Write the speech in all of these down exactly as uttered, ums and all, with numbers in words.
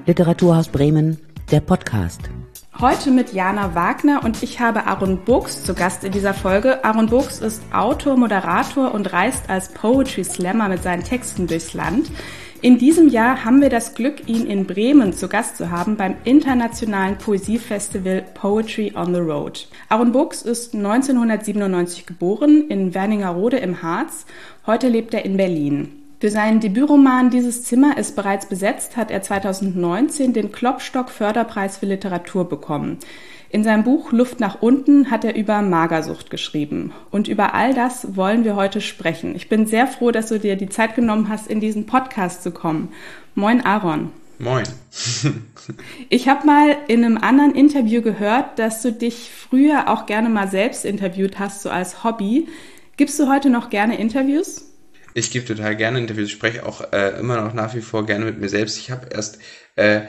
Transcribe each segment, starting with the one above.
Literaturhaus Bremen, der Podcast. Heute mit Jana Wagner und ich habe Aaron Burks zu Gast in dieser Folge. Aaron Burks ist Autor, Moderator und reist als Poetry Slammer mit seinen Texten durchs Land. In diesem Jahr haben wir das Glück, ihn in Bremen zu Gast zu haben beim internationalen Poesiefestival Poetry on the Road. Aaron Burks ist neunzehnhundertsiebenundneunzig geboren in Wernigerode im Harz. Heute lebt er in Berlin. Für seinen Debütroman Dieses Zimmer ist bereits besetzt, hat er zweitausendneunzehn den Klopstock-Förderpreis für Literatur bekommen. In seinem Buch Luft nach unten hat er über Magersucht geschrieben. Und über all das wollen wir heute sprechen. Ich bin sehr froh, dass du dir die Zeit genommen hast, in diesen Podcast zu kommen. Moin, Aaron. Moin. Ich habe mal in einem anderen Interview gehört, dass du dich früher auch gerne mal selbst interviewt hast, so als Hobby. Gibst du heute noch gerne Interviews? Ich gebe total gerne Interviews, ich spreche auch äh, immer noch nach wie vor gerne mit mir selbst. Ich habe erst äh,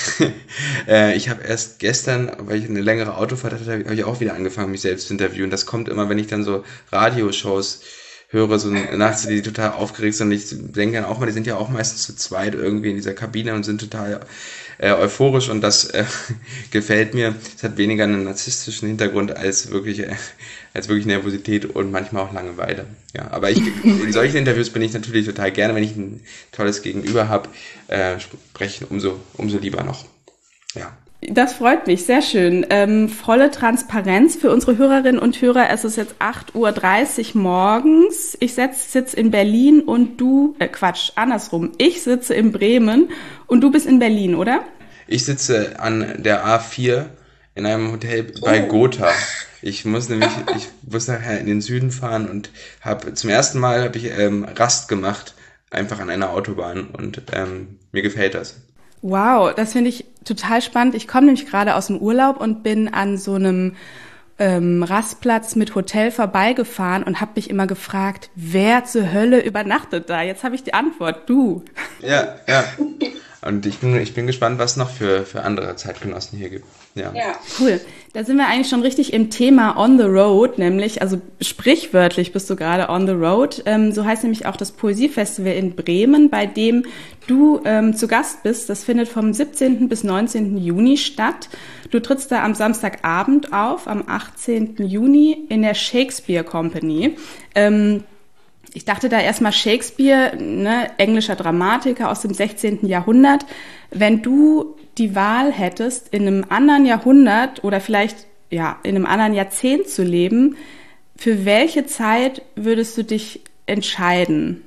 äh, ich habe erst gestern, weil ich eine längere Autofahrt hatte, habe ich auch wieder angefangen, mich selbst zu interviewen. Das kommt immer, wenn ich dann so Radioshows höre, so nachts, die total aufgeregt sind. Und ich denke dann auch mal, die sind ja auch meistens zu zweit irgendwie in dieser Kabine und sind total äh, euphorisch und das äh, gefällt mir. Es hat weniger einen narzisstischen Hintergrund als wirklich äh, als wirklich Nervosität und manchmal auch Langeweile. Ja, aber ich, in solchen Interviews bin ich natürlich total gerne, wenn ich ein tolles Gegenüber habe, äh, sprechen umso umso lieber noch. Ja. Das freut mich, sehr schön. Ähm, volle Transparenz für unsere Hörerinnen und Hörer. Es ist jetzt acht Uhr dreißig morgens. Ich sitze in Berlin und du, äh Quatsch, andersrum. Ich sitze in Bremen und du bist in Berlin, oder? Ich sitze an der A vier in einem Hotel bei oh. Gotha. Ich muss nämlich, ich muss nachher in den Süden fahren und habe zum ersten Mal habe ich ähm, Rast gemacht, einfach an einer Autobahn und ähm, mir gefällt das. Wow, das finde ich total spannend. Ich komme nämlich gerade aus dem Urlaub und bin an so einem ähm, Rastplatz mit Hotel vorbeigefahren und habe mich immer gefragt, wer zur Hölle übernachtet da? Jetzt habe ich die Antwort, du. Ja, ja. Und ich bin, ich bin gespannt, was noch für, für andere Zeitgenossen hier gibt. Ja. Ja, cool. Da sind wir eigentlich schon richtig im Thema on the road, nämlich, also sprichwörtlich bist du gerade on the road. Ähm, so heißt nämlich auch das Poesiefestival in Bremen, bei dem du ähm, zu Gast bist. Das findet vom siebzehnten bis neunzehnten Juni statt. Du trittst da am Samstagabend auf, am achtzehnten Juni in der Shakespeare Company. Ähm, Ich dachte da erstmal Shakespeare, ne, englischer Dramatiker aus dem sechzehnten Jahrhundert. Wenn du die Wahl hättest, in einem anderen Jahrhundert oder vielleicht ja in einem anderen Jahrzehnt zu leben, für welche Zeit würdest du dich entscheiden?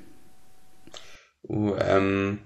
Uh, ähm,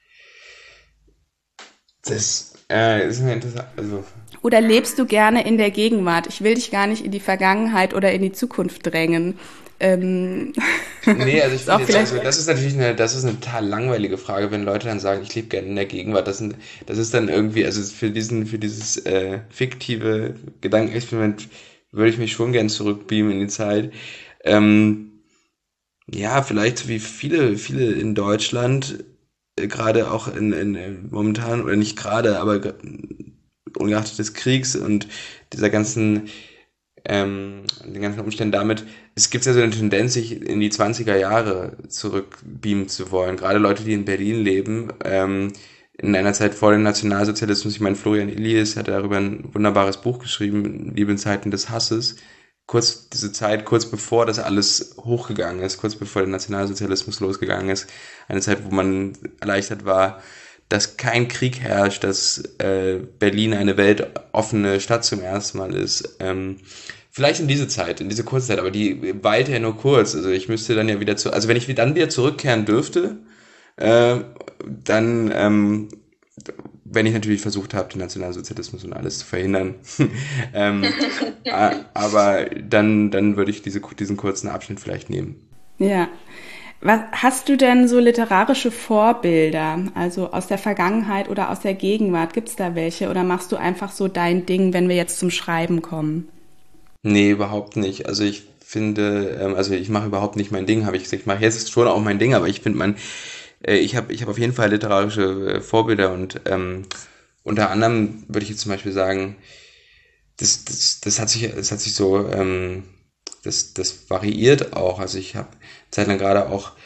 das äh, ist mir interessant. Also Oder lebst du gerne in der Gegenwart? Ich will dich gar nicht in die Vergangenheit oder in die Zukunft drängen. Ähm, nee, also ich finde jetzt also, das ist natürlich eine, das ist eine total langweilige Frage, wenn Leute dann sagen, ich lebe gerne in der Gegenwart. Das, sind, das ist dann irgendwie, also für diesen, für dieses äh, fiktive Gedankenexperiment würde ich mich schon gern zurückbeamen in die Zeit. Ähm, ja, vielleicht so wie viele, viele in Deutschland, äh, gerade auch in, in momentan, oder nicht gerade, aber ungeachtet des Kriegs und dieser ganzen Ähm, den ganzen Umständen damit, es gibt ja so eine Tendenz, sich in die zwanziger Jahre zurückbeamen zu wollen. Gerade Leute, die in Berlin leben, ähm, in einer Zeit vor dem Nationalsozialismus. Ich meine, Florian Illies hat darüber ein wunderbares Buch geschrieben, Liebe in Zeiten des Hasses. Kurz, diese Zeit, kurz bevor das alles hochgegangen ist, kurz bevor der Nationalsozialismus losgegangen ist. Eine Zeit, wo man erleichtert war, dass kein Krieg herrscht, dass äh, Berlin eine weltoffene Stadt zum ersten Mal ist. Ähm, vielleicht in diese Zeit, in diese kurze Zeit, aber die weilte ja nur kurz. Also ich müsste dann ja wieder zu, also wenn ich dann wieder zurückkehren dürfte, äh, dann, ähm, wenn ich natürlich versucht habe, den Nationalsozialismus und alles zu verhindern, ähm, aber dann, dann würde ich diese, diesen kurzen Abschnitt vielleicht nehmen. Ja. Was hast du denn so literarische Vorbilder, also aus der Vergangenheit oder aus der Gegenwart? Gibt's da welche oder machst du einfach so dein Ding, wenn wir jetzt zum Schreiben kommen? Nee, überhaupt nicht. Also ich finde, ähm, also ich mache überhaupt nicht mein Ding, habe ich gesagt. Ich mache jetzt schon auch mein Ding, aber ich finde, man, äh, ich habe, ich habe auf jeden Fall literarische äh, Vorbilder und ähm, unter anderem würde ich jetzt zum Beispiel sagen, das, das, das hat sich, das hat sich so ähm, das, das variiert auch. Also ich habe zeitlang gerade auch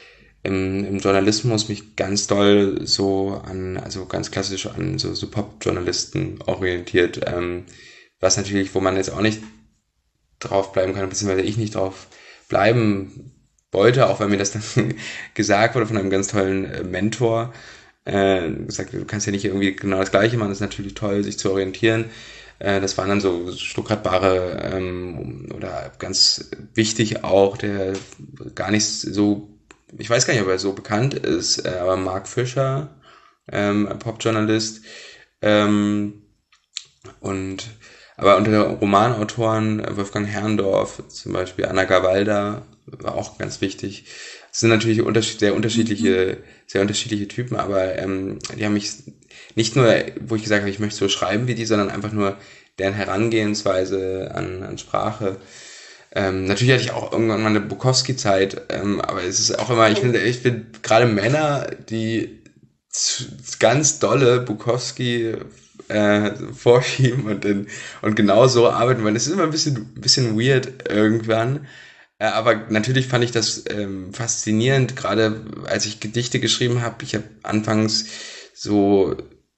im, im Journalismus mich ganz doll so an, also ganz klassisch an so, so Pop-Journalisten orientiert, ähm, was natürlich, wo man jetzt auch nicht drauf bleiben kann, beziehungsweise ich nicht drauf bleiben wollte, auch weil mir das dann gesagt wurde von einem ganz tollen äh, Mentor, äh, gesagt, du kannst ja nicht irgendwie genau das Gleiche machen, das ist natürlich toll, sich zu orientieren. Äh, das waren dann so Stuttgart-Bare ähm, oder ganz wichtig auch, der gar nicht so, ich weiß gar nicht, ob er so bekannt ist, äh, aber Mark Fischer, ähm, Pop-Journalist, ähm, und aber unter Romanautoren, Wolfgang Herrndorf, zum Beispiel Anna Gawalda, war auch ganz wichtig. Es sind natürlich unterschied- sehr unterschiedliche, sehr unterschiedliche Typen, aber ähm, die haben mich nicht nur, wo ich gesagt habe, ich möchte so schreiben wie die, sondern einfach nur deren Herangehensweise an, an Sprache. Ähm, natürlich hatte ich auch irgendwann mal eine Bukowski-Zeit, ähm, aber es ist auch immer, ich finde, ich finde gerade Männer, die ganz dolle Bukowski äh, vorschieben und, in, und genau so arbeiten wollen. Das ist immer ein bisschen, ein bisschen weird irgendwann. Äh, aber natürlich fand ich das ähm, faszinierend, gerade als ich Gedichte geschrieben habe. Ich habe anfangs so,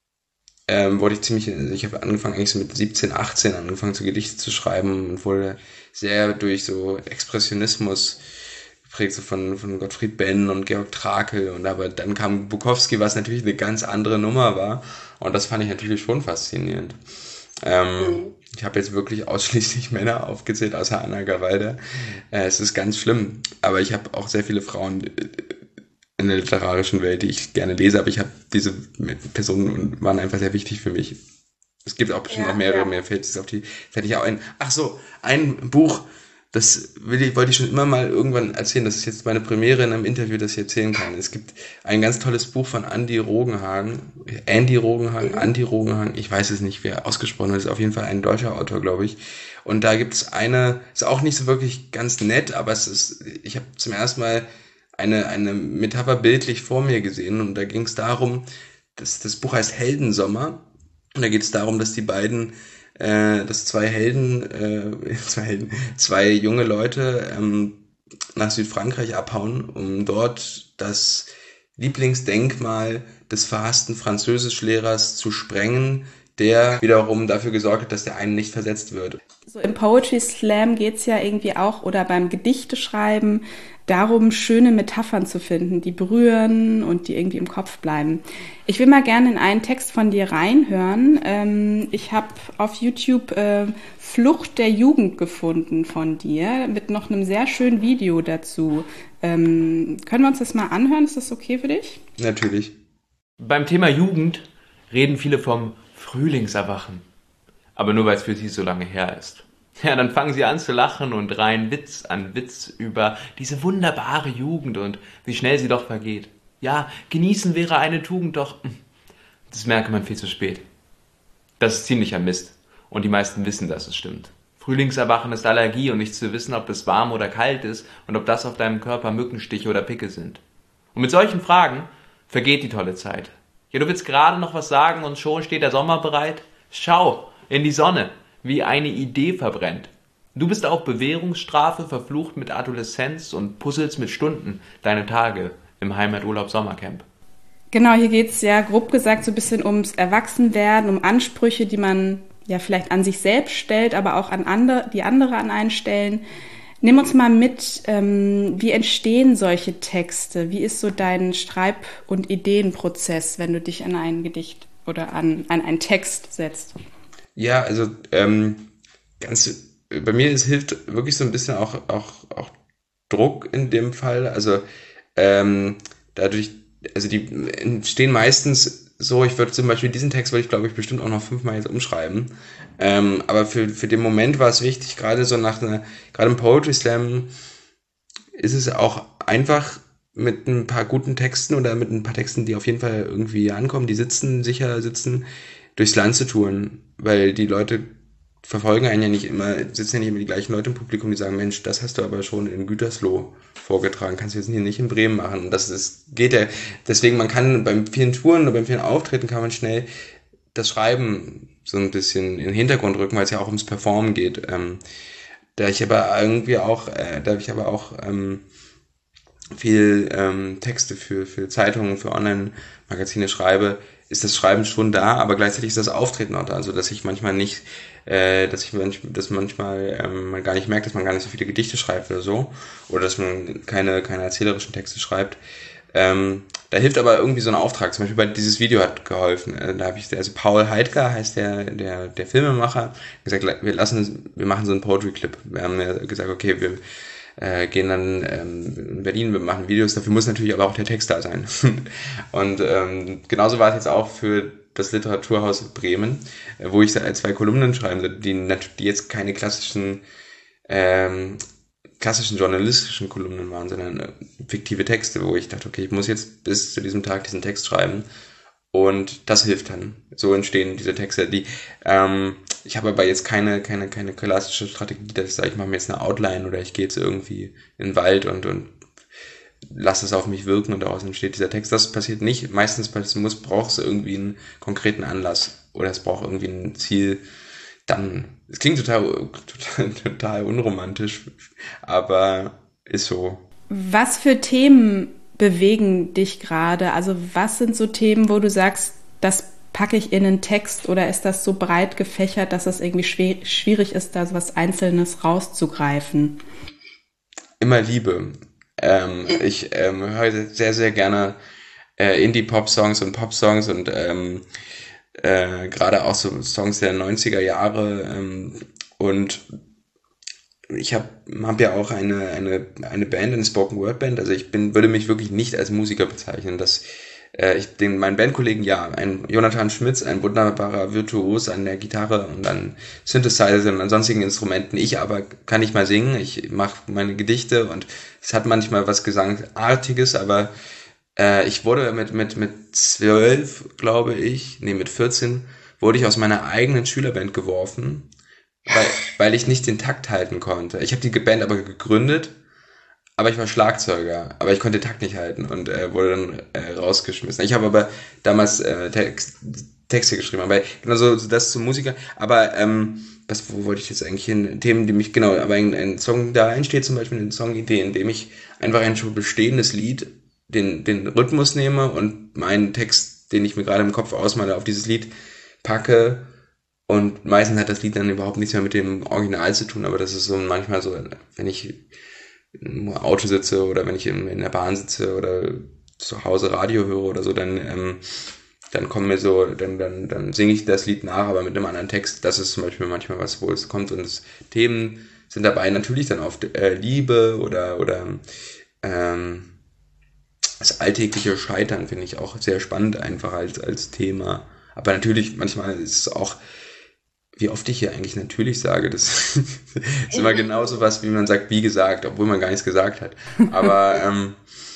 ähm, wurde ich ziemlich, ich habe angefangen eigentlich so mit siebzehn, achtzehn angefangen so Gedichte zu schreiben und wurde sehr durch so Expressionismus geprägt, so von, von Gottfried Benn und Georg Trakl, und aber dann kam Bukowski, was natürlich eine ganz andere Nummer war, und das fand ich natürlich schon faszinierend. Ähm, mhm. Ich habe jetzt wirklich ausschließlich Männer aufgezählt, außer Anna Gawalda. Äh, es ist ganz schlimm, aber ich habe auch sehr viele Frauen in der literarischen Welt, die ich gerne lese, aber ich habe diese Personen waren einfach sehr wichtig für mich. Es gibt auch bestimmt ja, noch mehrere, ja. Mehr fällt es auf die, fällt ich auch ein. Ach so, ein Buch, das will ich, wollte ich schon immer mal irgendwann erzählen. Das ist jetzt meine Premiere in einem Interview, das ich erzählen kann. Es gibt ein ganz tolles Buch von Andy Rogenhagen. Andy Rogenhagen, mhm. Andy Rogenhagen, ich weiß es nicht, wer ausgesprochen wird. Ist auf jeden Fall ein deutscher Autor, glaube ich. Und da gibt es eine, ist auch nicht so wirklich ganz nett, aber es ist, ich habe zum ersten Mal eine, eine Metapher bildlich vor mir gesehen. Und da ging es darum, dass das Buch heißt Heldensommer. Und da geht es darum, dass die beiden Äh, dass zwei Helden, äh, zwei Helden, zwei junge Leute ähm, nach Südfrankreich abhauen, um dort das Lieblingsdenkmal des verhassten Französischlehrers zu sprengen, der wiederum dafür gesorgt hat, dass der einen nicht versetzt wird. So im Poetry Slam geht's ja irgendwie auch, oder beim Gedichteschreiben, darum, schöne Metaphern zu finden, die berühren und die irgendwie im Kopf bleiben. Ich will mal gerne in einen Text von dir reinhören. Ähm, ich habe auf YouTube äh, Flucht der Jugend gefunden von dir, mit noch einem sehr schönen Video dazu. Ähm, können wir uns das mal anhören? Ist das okay für dich? Natürlich. Beim Thema Jugend reden viele vom Frühlingserwachen. Aber nur, weil es für sie so lange her ist. Ja, dann fangen sie an zu lachen und reihen Witz an Witz über diese wunderbare Jugend und wie schnell sie doch vergeht. Ja, genießen wäre eine Tugend, doch das merke man viel zu spät. Das ist ziemlicher Mist. Und die meisten wissen, dass es stimmt. Frühlingserwachen ist Allergie und nicht zu wissen, ob es warm oder kalt ist und ob das auf deinem Körper Mückenstiche oder Picke sind. Und mit solchen Fragen vergeht die tolle Zeit. Ja, du willst gerade noch was sagen und schon steht der Sommer bereit? Schau in die Sonne, wie eine Idee verbrennt. Du bist auf Bewährungsstrafe verflucht mit Adoleszenz und puzzelst mit Stunden deine Tage im Heimaturlaub-Sommercamp. Genau, hier geht es ja grob gesagt so ein bisschen ums Erwachsenwerden, um Ansprüche, die man ja vielleicht an sich selbst stellt, aber auch an andere, die andere an einen stellen. Nimm uns mal mit, ähm, wie entstehen solche Texte? Wie ist so dein Schreib- und Ideenprozess, wenn du dich an ein Gedicht oder an, an einen Text setzt? Ja, also ähm, ganz bei mir es hilft wirklich so ein bisschen auch auch auch Druck in dem Fall. Also ähm, dadurch, also die entstehen meistens so. Ich würde zum Beispiel diesen Text würde ich glaube ich bestimmt auch noch fünfmal jetzt umschreiben. Ähm, aber für für den Moment war es wichtig, gerade so nach einer, gerade im Poetry Slam ist es auch einfach mit ein paar guten Texten oder mit ein paar Texten, die auf jeden Fall irgendwie ankommen, die sitzen sicher sitzen. durchs Land zu touren, weil die Leute verfolgen einen ja nicht immer, sitzen ja nicht immer die gleichen Leute im Publikum, die sagen, Mensch, das hast du aber schon in Gütersloh vorgetragen, kannst du jetzt hier nicht in Bremen machen. Und das ist, geht ja, deswegen, man kann beim vielen Touren oder beim vielen Auftreten kann man schnell das Schreiben so ein bisschen in den Hintergrund rücken, weil es ja auch ums Performen geht. Ähm, da ich aber irgendwie auch, äh, da ich aber auch ähm, viel ähm, Texte für, für Zeitungen, für Online-Magazine schreibe, ist das Schreiben schon da, aber gleichzeitig ist das Auftreten auch da, also dass ich manchmal nicht, äh, dass ich manch, dass manchmal ähm, man gar nicht merkt, dass man gar nicht so viele Gedichte schreibt oder so, oder dass man keine keine erzählerischen Texte schreibt. Ähm, da hilft aber irgendwie so ein Auftrag. Zum Beispiel bei dieses Video hat geholfen. Äh, da habe ich, also Paul Heidger heißt der der der Filmemacher, gesagt, wir lassen, wir machen so einen Poetry Clip. Wir haben ja gesagt, okay, wir Äh, gehen dann ähm, in Berlin, wir machen Videos, dafür muss natürlich aber auch der Text da sein. Und ähm, genauso war es jetzt auch für das Literaturhaus Bremen, äh, wo ich zwei Kolumnen schreibe, die, die jetzt keine klassischen ähm, klassischen journalistischen Kolumnen waren, sondern äh, fiktive Texte, wo ich dachte, okay, ich muss jetzt bis zu diesem Tag diesen Text schreiben. Und das hilft dann. So entstehen diese Texte, die ähm, ich habe aber jetzt keine keine keine klassische Strategie, dass ich sage, ich mache mir jetzt eine Outline oder ich gehe jetzt irgendwie in den Wald und und lasse es auf mich wirken und daraus entsteht dieser Text. Das passiert nicht. Meistens muss braucht es irgendwie einen konkreten Anlass oder es braucht irgendwie ein Ziel. Dann, es klingt total total total unromantisch, aber ist so. Was für Themen bewegen dich gerade? Also was sind so Themen, wo du sagst, das packe ich in einen Text, oder ist das so breit gefächert, dass es irgendwie schwer, schwierig ist, da so was Einzelnes rauszugreifen? Immer Liebe. Ähm, ich ähm, höre sehr, sehr gerne äh, Indie-Pop-Songs und Pop-Songs und ähm, äh, gerade auch so Songs der neunziger Jahre ähm, und ich habe hab ja auch eine eine eine Band, eine Spoken-Word-Band, also ich bin würde mich wirklich nicht als Musiker bezeichnen, das äh, ich den meinen Bandkollegen ja, ein Jonathan Schmitz, ein wunderbarer Virtuos an der Gitarre und an Synthesizer und an sonstigen Instrumenten, ich aber kann nicht mal singen, ich mache meine Gedichte und es hat manchmal was Gesangartiges, aber äh, ich wurde mit mit mit zwölf, glaube ich, nee mit vierzehn, wurde ich aus meiner eigenen Schülerband geworfen. Weil, weil ich nicht den Takt halten konnte. Ich habe die Band aber gegründet, aber ich war Schlagzeuger, aber ich konnte den Takt nicht halten und äh, wurde dann äh, rausgeschmissen. Ich habe aber damals äh, Text, Texte geschrieben, aber genau so das zum Musiker. Aber ähm, was, wo wollte ich jetzt eigentlich hin? Themen, die mich, genau, aber ein, ein Song, da entsteht zum Beispiel eine Songidee, in dem ich einfach ein schon bestehendes Lied, den, den Rhythmus nehme und meinen Text, den ich mir gerade im Kopf ausmale, auf dieses Lied packe. Und meistens hat das Lied dann überhaupt nichts mehr mit dem Original zu tun, aber das ist so manchmal so, wenn ich im Auto sitze oder wenn ich in, in der Bahn sitze oder zu Hause Radio höre oder so, dann ähm, dann kommen mir so, dann dann dann singe ich das Lied nach, aber mit einem anderen Text. Das ist zum Beispiel manchmal was, wo es kommt und das Themen sind dabei natürlich dann oft äh, Liebe oder oder ähm, das alltägliche Scheitern finde ich auch sehr spannend einfach als als Thema. Aber natürlich manchmal ist es auch, wie oft ich hier eigentlich natürlich sage, das ist immer genauso was, wie man sagt, wie gesagt, obwohl man gar nichts gesagt hat. Aber ähm,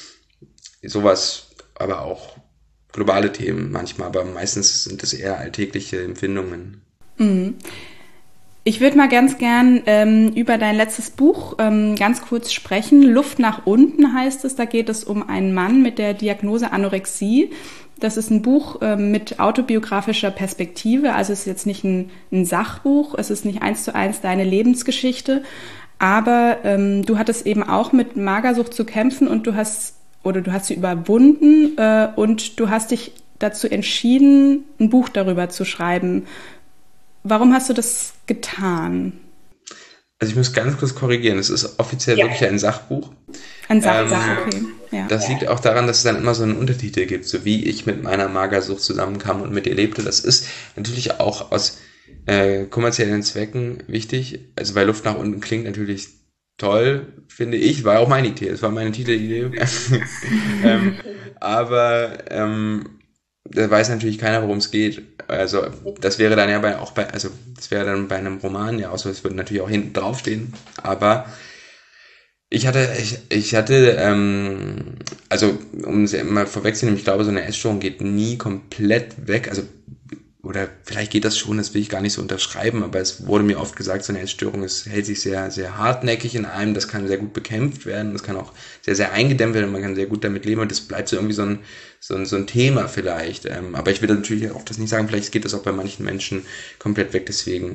sowas, aber auch globale Themen manchmal, aber meistens sind es eher alltägliche Empfindungen. Mhm. Ich würde mal ganz gern ähm, über dein letztes Buch ähm, ganz kurz sprechen. Luft nach unten heißt es. Da geht es um einen Mann mit der Diagnose Anorexie. Das ist ein Buch ähm, mit autobiografischer Perspektive. Also es ist jetzt nicht ein, ein Sachbuch. Es ist nicht eins zu eins deine Lebensgeschichte. Aber ähm, du hattest eben auch mit Magersucht zu kämpfen und du hast oder du hast sie überwunden äh, und du hast dich dazu entschieden, ein Buch darüber zu schreiben. Warum hast du das getan? Also ich muss ganz kurz korrigieren, es ist offiziell ja. wirklich ein Sachbuch. Ein Sachbuch, ähm, okay. Ja. Das liegt auch daran, dass es dann immer so einen Untertitel gibt, so wie ich mit meiner Magersucht zusammenkam und mit ihr lebte. Das ist natürlich auch aus äh, kommerziellen Zwecken wichtig. Also weil Luft nach unten klingt natürlich toll, finde ich. War auch meine Idee, es war meine Titelidee. ähm, aber ähm, da weiß natürlich keiner, worum es geht. Also das wäre dann ja bei, auch bei, also das wäre dann bei einem Roman ja auch so, es würde natürlich auch hinten draufstehen, aber ich hatte, ich, ich hatte, ähm, also um es mal vorwegzunehmen, ich glaube, so eine Essstörung geht nie komplett weg, also oder vielleicht geht das schon, das will ich gar nicht so unterschreiben, aber es wurde mir oft gesagt, so eine Essstörung ist, hält sich sehr, sehr hartnäckig in einem, das kann sehr gut bekämpft werden, das kann auch sehr, sehr eingedämmt werden, man kann sehr gut damit leben und das bleibt so irgendwie so ein, so ein, so ein Thema vielleicht, ähm, aber ich will natürlich auch das nicht sagen, vielleicht geht das auch bei manchen Menschen komplett weg, deswegen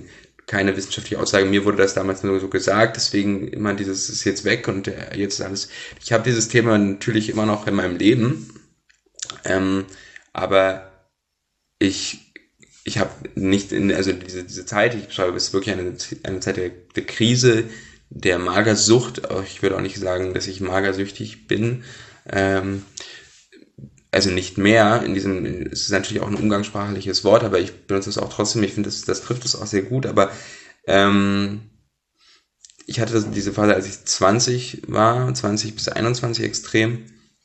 keine wissenschaftliche Aussage. Mir wurde das damals nur so gesagt, deswegen immer dieses ist jetzt weg und äh, jetzt ist alles. Ich habe dieses Thema natürlich immer noch in meinem Leben, ähm, aber ich ich habe nicht in also diese diese Zeit, ich beschreibe, es ist wirklich eine eine Zeit der, der Krise, der Magersucht. Ich würde auch nicht sagen, dass ich magersüchtig bin. Ähm, also nicht mehr, in diesem, es ist natürlich auch ein umgangssprachliches Wort, aber ich benutze es auch trotzdem, ich finde, das, das trifft es auch sehr gut, aber ähm, ich hatte das, diese Phase, als ich zwanzig war, zwanzig bis einundzwanzig extrem,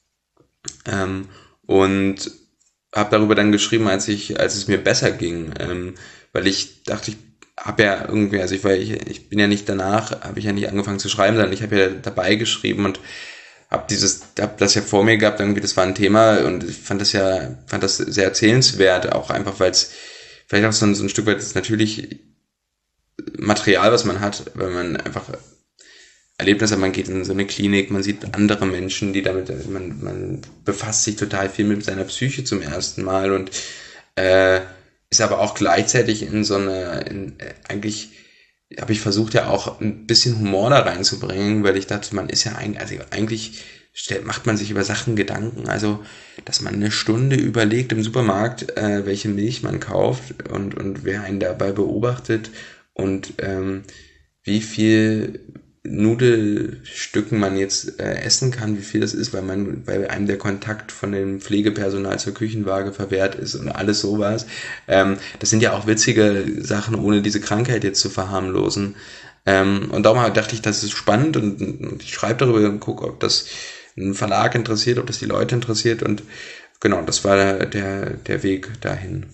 ähm, und habe darüber dann geschrieben, als ich, als es mir besser ging, ähm, weil ich dachte, ich habe ja irgendwie, also ich war, ich, ich bin ja nicht danach, habe ich ja nicht angefangen zu schreiben, sondern ich habe ja dabei geschrieben und habe dieses, habe das ja vor mir gehabt, irgendwie, das war ein Thema und ich fand das ja, fand das sehr erzählenswert, auch einfach, weil es vielleicht auch so ein, so ein Stück weit ist natürlich Material, was man hat, weil man einfach Erlebnisse, man geht in so eine Klinik, man sieht andere Menschen, die damit, man, man befasst sich total viel mit seiner Psyche zum ersten Mal und äh, ist aber auch gleichzeitig in so eine, in, äh, eigentlich habe ich versucht ja auch ein bisschen Humor da reinzubringen, weil ich dachte, man ist ja eigentlich, also eigentlich stellt, macht man sich über Sachen Gedanken, also dass man eine Stunde überlegt im Supermarkt, äh, welche Milch man kauft und, und wer einen dabei beobachtet und ähm, wie viel Nudelstücken man jetzt äh, essen kann, wie viel das ist, weil man, weil einem der Kontakt von dem Pflegepersonal zur Küchenwaage verwehrt ist und alles sowas. Ähm, das sind ja auch witzige Sachen, ohne diese Krankheit jetzt zu verharmlosen. Ähm, und darum dachte ich, das ist spannend und, und ich schreibe darüber und gucke, ob das einen Verlag interessiert, ob das die Leute interessiert und genau, das war der, der, der Weg dahin.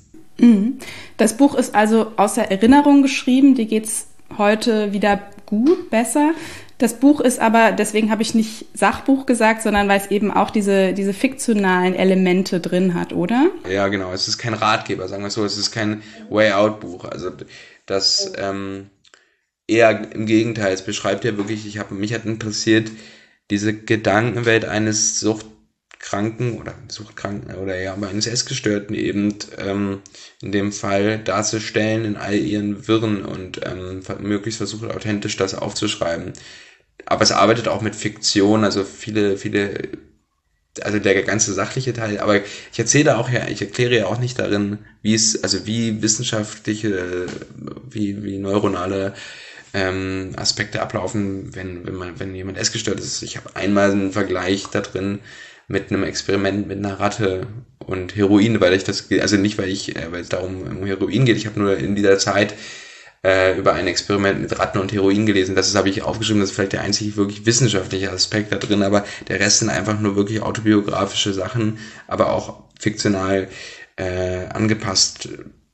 Das Buch ist also aus der Erinnerung geschrieben, die geht's heute wieder gut, besser. Das Buch ist aber, deswegen habe ich nicht Sachbuch gesagt, sondern weil es eben auch diese, diese fiktionalen Elemente drin hat, oder? Ja, genau. Es ist kein Ratgeber, sagen wir so. Es ist kein Way-Out-Buch. Also das ähm, eher im Gegenteil. Es beschreibt ja wirklich, ich habe mich hat interessiert, diese Gedankenwelt eines Suchtkranken oder Suchtkranken oder ja, aber eines Essgestörten eben ähm, in dem Fall darzustellen in all ihren Wirren und ähm, möglichst versucht authentisch das aufzuschreiben. Aber es arbeitet auch mit Fiktion, also viele, viele, also der ganze sachliche Teil, aber ich erzähle auch ja, ich erkläre ja auch nicht darin, wie es, also wie wissenschaftliche, wie, wie neuronale ähm, Aspekte ablaufen, wenn, wenn man, wenn jemand essgestört ist. Ich habe einmal einen Vergleich da drin mit einem Experiment mit einer Ratte und Heroin, weil ich das, also nicht, weil ich, weil es darum um Heroin geht, ich habe nur in dieser Zeit äh, über ein Experiment mit Ratten und Heroin gelesen. Das habe ich aufgeschrieben, das ist vielleicht der einzige wirklich wissenschaftliche Aspekt da drin, aber der Rest sind einfach nur wirklich autobiografische Sachen, aber auch fiktional äh, angepasst.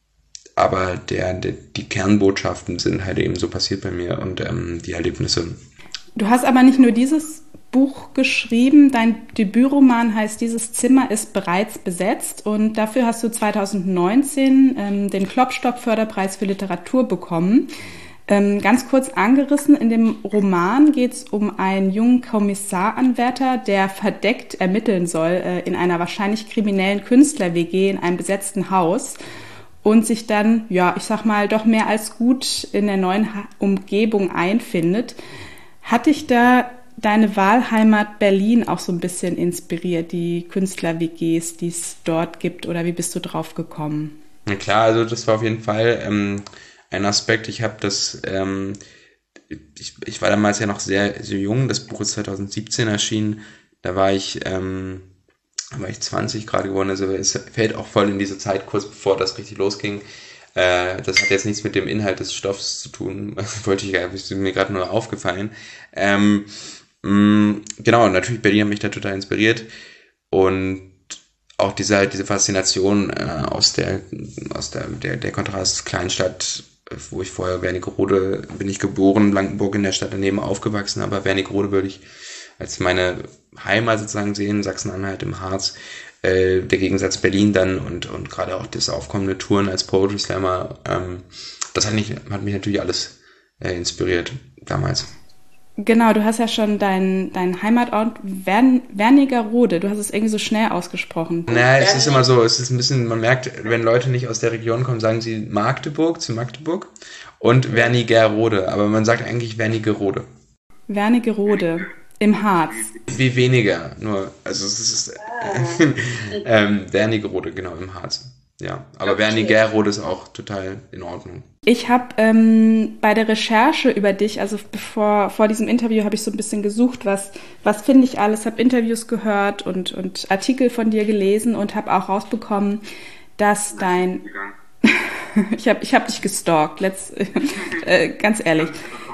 Aber der, der die Kernbotschaften sind halt eben so passiert bei mir und ähm, die Erlebnisse. Du hast aber nicht nur dieses Buch geschrieben. Dein Debütroman heißt Dieses Zimmer ist bereits besetzt und dafür hast du zwanzig neunzehn ähm, den Klopstock-Förderpreis für Literatur bekommen. Ähm, ganz kurz angerissen, in dem Roman geht es um einen jungen Kommissaranwärter, der verdeckt ermitteln soll äh, in einer wahrscheinlich kriminellen Künstler-W G in einem besetzten Haus und sich dann, ja, ich sag mal, doch mehr als gut in der neuen ha- Umgebung einfindet. Hat dich da deine Wahlheimat Berlin auch so ein bisschen inspiriert, die Künstler-W Gs, die es dort gibt, oder wie bist du drauf gekommen? Na klar, also das war auf jeden Fall ähm, ein Aspekt. Ich habe das, ähm, ich, ich war damals ja noch sehr, sehr jung, das Buch ist zwanzig siebzehn erschienen, da war ich, ähm, da war ich zwanzig gerade geworden, also es fällt auch voll in diese Zeit, kurz bevor das richtig losging. Äh, das hat jetzt nichts mit dem Inhalt des Stoffs zu tun, wollte ich, ist mir gerade nur aufgefallen. Ähm, mh, genau, natürlich Berlin hat mich da total inspiriert und auch diese, diese Faszination äh, aus der, aus der, der, der Kontrast Kleinstadt, wo ich vorher, Wernigerode bin ich geboren, Blankenburg in der Stadt daneben aufgewachsen, aber Wernigerode würde ich als meine Heimat sozusagen sehen, Sachsen-Anhalt im Harz. Der Gegensatz Berlin dann und und gerade auch das aufkommende Touren als Poetry Slammer, ähm, das hat mich, hat mich natürlich alles äh, inspiriert damals. Genau, du hast ja schon deinen dein Heimatort Wern, Wernigerode, du hast es irgendwie so schnell ausgesprochen. Naja, es ist immer so, es ist ein bisschen, man merkt, wenn Leute nicht aus der Region kommen, sagen sie Magdeburg zu Magdeburg und Wernigerode, aber man sagt eigentlich Wernigerode. Wernigerode, im Harz. Wie weniger, nur, also es ist äh, ähm, Wernigerode, genau, im Harz. Ja, aber okay. Wernigerode ist auch total in Ordnung. Ich habe ähm, bei der Recherche über dich, also bevor vor diesem Interview habe ich so ein bisschen gesucht, was was finde ich alles, habe Interviews gehört und und Artikel von dir gelesen und habe auch rausbekommen, dass dein ich habe ich habe dich gestalkt, let's äh, ganz ehrlich.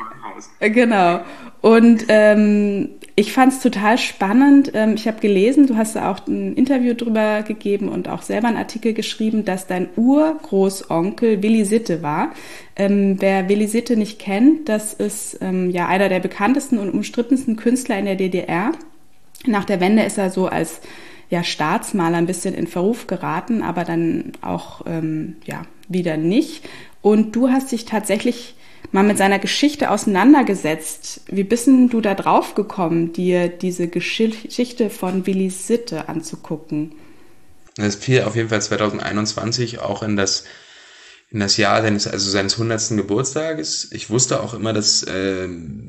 Genau. Und ähm, ich fand es total spannend. Ähm, ich habe gelesen, du hast da auch ein Interview drüber gegeben und auch selber einen Artikel geschrieben, dass dein Urgroßonkel Willi Sitte war. Ähm, wer Willi Sitte nicht kennt, das ist ähm, ja einer der bekanntesten und umstrittensten Künstler in der D D R. Nach der Wende ist er so als ja, Staatsmaler ein bisschen in Verruf geraten, aber dann auch ähm, ja, wieder nicht. Und du hast dich tatsächlich mal mit seiner Geschichte auseinandergesetzt. Wie bist denn du da drauf gekommen, dir diese Geschichte von Willi Sitte anzugucken? Das fiel auf jeden Fall zwanzig einundzwanzig auch in das in das Jahr seines also seines hundertsten Geburtstages. Ich wusste auch immer, dass äh,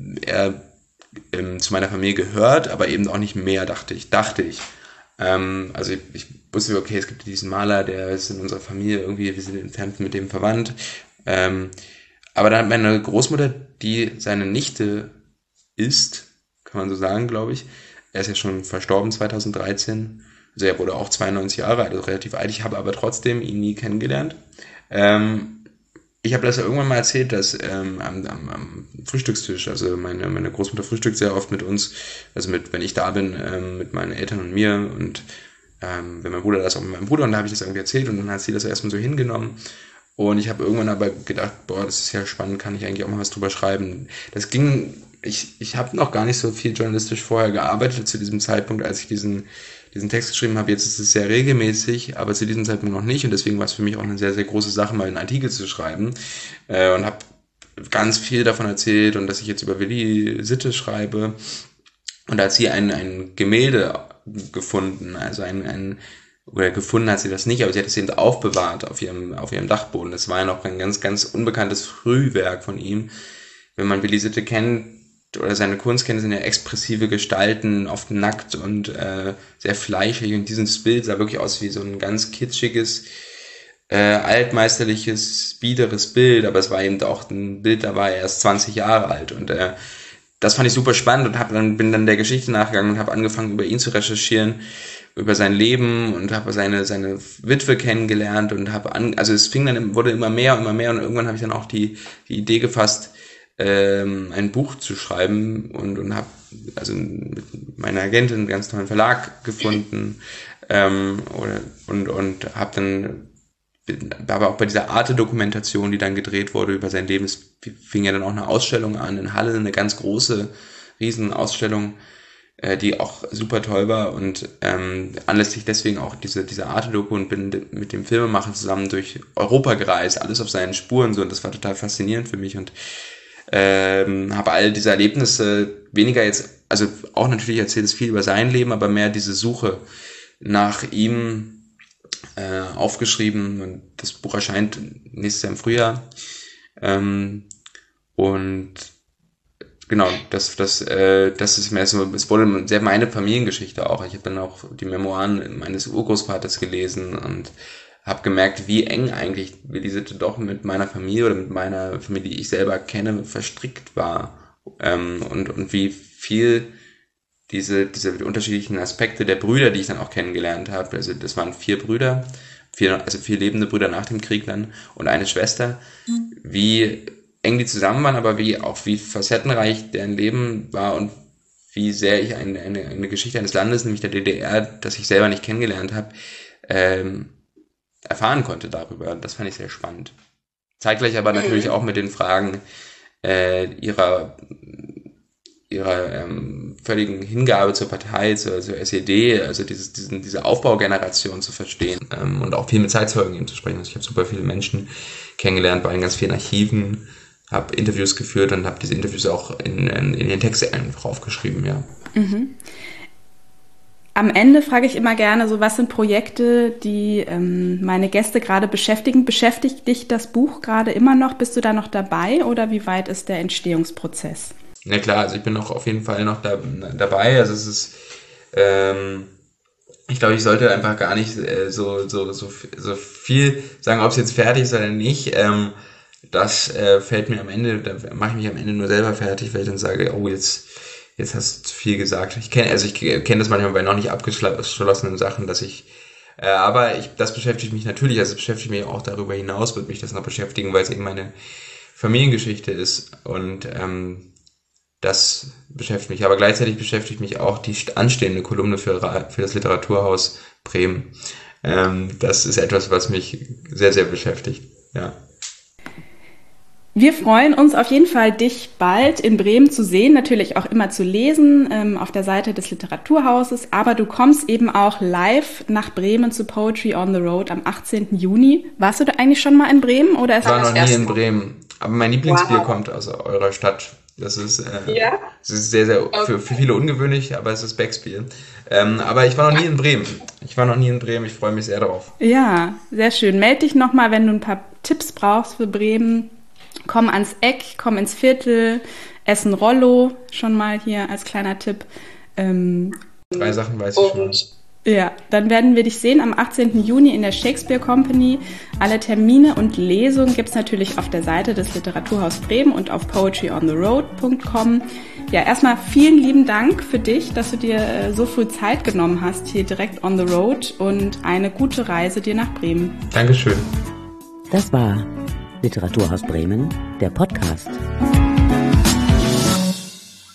er ähm, zu meiner Familie gehört, aber eben auch nicht mehr, dachte ich. Dachte ich. Ähm, also ich, ich wusste, okay, es gibt diesen Maler, der ist in unserer Familie irgendwie, wir sind entfernt mit dem verwandt. Ähm, Aber dann hat meine Großmutter, die seine Nichte ist, kann man so sagen, glaube ich. Er ist ja schon verstorben zweitausenddreizehn. Also er wurde auch zweiundneunzig Jahre alt, also relativ alt. Ich habe aber trotzdem ihn nie kennengelernt. Ähm, ich habe das ja irgendwann mal erzählt, dass ähm, am, am, am Frühstückstisch, also meine, meine Großmutter frühstückt sehr oft mit uns, also mit, wenn ich da bin, ähm, mit meinen Eltern und mir und ähm, wenn mein Bruder das auch mit meinem Bruder, und da habe ich das irgendwie erzählt und dann hat sie das erstmal so hingenommen. Und ich habe irgendwann aber gedacht, boah, das ist ja spannend, kann ich eigentlich auch mal was drüber schreiben. Das ging, ich ich habe noch gar nicht so viel journalistisch vorher gearbeitet zu diesem Zeitpunkt, als ich diesen diesen Text geschrieben habe. Jetzt ist es sehr regelmäßig, aber zu diesem Zeitpunkt noch nicht. Und deswegen war es für mich auch eine sehr, sehr große Sache, mal einen Artikel zu schreiben. Äh, und habe ganz viel davon erzählt und dass ich jetzt über Willi Sitte schreibe. Und da hat sie ein, ein Gemälde gefunden, also ein, ein oder gefunden hat sie das nicht, aber sie hat es eben aufbewahrt auf ihrem, auf ihrem Dachboden. Das war ja noch ein ganz, ganz unbekanntes Frühwerk von ihm. Wenn man Willi Sitte kennt oder seine Kunst kennt, sind ja expressive Gestalten, oft nackt und äh, sehr fleischig. Und dieses Bild sah wirklich aus wie so ein ganz kitschiges, äh, altmeisterliches, biederes Bild, aber es war eben auch ein Bild, da war er erst zwanzig Jahre alt. Und äh, das fand ich super spannend und hab dann, bin dann der Geschichte nachgegangen und habe angefangen, über ihn zu recherchieren, über sein Leben und habe seine seine Witwe kennengelernt und habe an also es fing dann wurde immer mehr und immer mehr und irgendwann habe ich dann auch die die Idee gefasst, ähm, ein Buch zu schreiben und und habe also mit meiner Agentin einen ganz tollen Verlag gefunden ähm, oder und und habe dann aber auch bei dieser Arte-Dokumentation, die dann gedreht wurde über sein Leben, es fing ja dann auch eine Ausstellung an in Halle, eine ganz große riesen Ausstellung, die auch super toll war und ähm, anlässlich deswegen auch diese diese Arte-Doku und bin mit dem Filmemacher zusammen durch Europa gereist, alles auf seinen Spuren so und das war total faszinierend für mich und ähm, habe all diese Erlebnisse weniger jetzt, also auch natürlich erzählt es viel über sein Leben, aber mehr diese Suche nach ihm äh, aufgeschrieben und das Buch erscheint nächstes Jahr im Frühjahr ähm, und genau, das, das, äh, das ist mehr so, es wurde sehr meine Familiengeschichte auch. Ich habe dann auch die Memoiren meines Urgroßvaters gelesen und habe gemerkt, wie eng eigentlich Willi Sitte doch mit meiner Familie oder mit meiner Familie, die ich selber kenne, verstrickt war. Ähm, und, und wie viel diese, diese unterschiedlichen Aspekte der Brüder, die ich dann auch kennengelernt habe, also das waren vier Brüder, vier, also vier lebende Brüder nach dem Krieg dann und eine Schwester, mhm. wie eng die zusammen waren, aber wie auch wie facettenreich deren Leben war und wie sehr ich eine, eine, eine Geschichte eines Landes, nämlich der D D R, das ich selber nicht kennengelernt habe, ähm, erfahren konnte darüber. Das fand ich sehr spannend. Zeitgleich aber natürlich auch mit den Fragen äh, ihrer ihrer ähm, völligen Hingabe zur Partei, zur, zur S E D, also dieses, diesen, diese Aufbaugeneration zu verstehen ähm, und auch viel mit Zeitzeugen eben zu sprechen. Also ich habe super viele Menschen kennengelernt, bei ganz vielen Archiven, habe Interviews geführt und habe diese Interviews auch in, in, in den Text einfach aufgeschrieben, ja. Mhm. Am Ende frage ich immer gerne so, was sind Projekte, die ähm, meine Gäste gerade beschäftigen? Beschäftigt dich das Buch gerade immer noch? Bist du da noch dabei oder wie weit ist der Entstehungsprozess? Na klar, also ich bin noch auf jeden Fall noch da, dabei. Also es ist, ähm, ich glaube, ich sollte einfach gar nicht äh, so, so, so, so viel sagen, ob es jetzt fertig ist oder nicht. Ähm, das äh, fällt mir am Ende, da mache ich mich am Ende nur selber fertig, weil ich dann sage, oh, jetzt Jetzt hast du zu viel gesagt. Ich kenne, also ich kenne das manchmal bei noch nicht abgeschlossenen Sachen, dass ich, äh, aber ich, das beschäftigt mich natürlich, also es beschäftigt mich auch darüber hinaus, wird mich das noch beschäftigen, weil es eben meine Familiengeschichte ist und ähm, das beschäftigt mich. Aber gleichzeitig beschäftigt mich auch die anstehende Kolumne für, für das Literaturhaus Bremen. Ähm, das ist etwas, was mich sehr, sehr beschäftigt, ja. Wir freuen uns auf jeden Fall, dich bald in Bremen zu sehen, natürlich auch immer zu lesen ähm, auf der Seite des Literaturhauses, aber du kommst eben auch live nach Bremen zu Poetry on the Road am achtzehnten Juni. Warst du da eigentlich schon mal in Bremen? Oder ist ich war das noch das nie in Bremen, aber mein Lieblingsbier wow. kommt aus eurer Stadt. Das ist, äh, ja? das ist sehr, sehr okay. für, für viele ungewöhnlich, aber es ist Becksbier. Ähm, aber ich war noch nie in Bremen. Ich war noch nie in Bremen, ich freue mich sehr darauf. Ja, sehr schön. Meld dich nochmal, wenn du ein paar Tipps brauchst für Bremen. Komm ans Eck, komm ins Viertel, ess ein Rollo, schon mal hier als kleiner Tipp. Ähm, Drei Sachen weiß ich schon. Ja, dann werden wir dich sehen am achtzehnten Juni in der Shakespeare Company. Alle Termine und Lesungen gibt's natürlich auf der Seite des Literaturhaus Bremen und auf poetry on the road punkt com. Ja, erstmal vielen lieben Dank für dich, dass du dir äh, so viel Zeit genommen hast, hier direkt on the road, und eine gute Reise dir nach Bremen. Dankeschön. Das war Literaturhaus Bremen, der Podcast.